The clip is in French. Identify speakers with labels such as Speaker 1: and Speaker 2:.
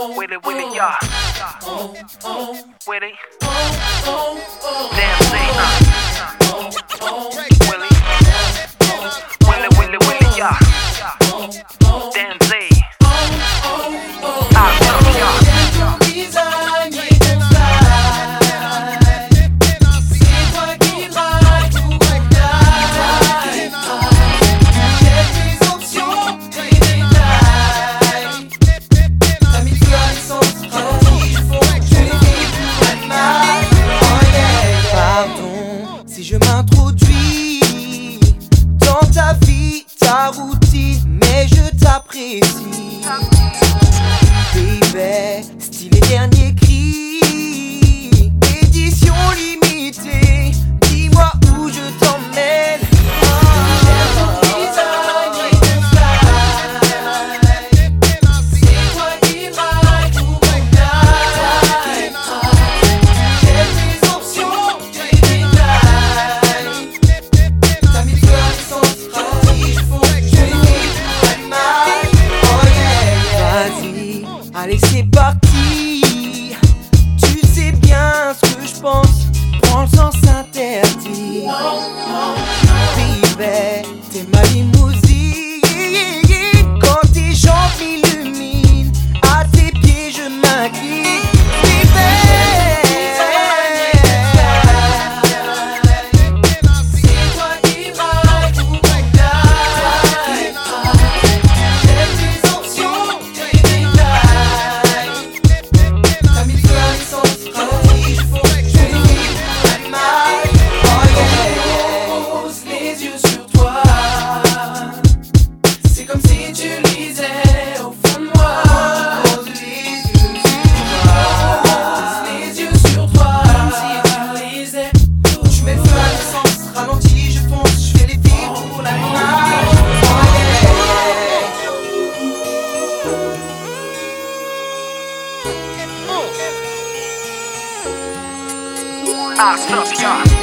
Speaker 1: Willie, Willie, yeah. Willie. Damn, say, Willie. Willie, Willie, Willie, yeah. Damn, say.
Speaker 2: Si je m'introduis dans ta vie, ta routine, mais je t'apprécie, baby, style et dernier cri, édition limitée, dis-moi où je t'emmène. Allez, c'est parti. Tu sais bien ce que je pense. Prends le sens interdit. Baby, t'es ma limousine. Quand tes jambes m'illuminent, à tes pieds je m'incline.
Speaker 1: Stop, y'all.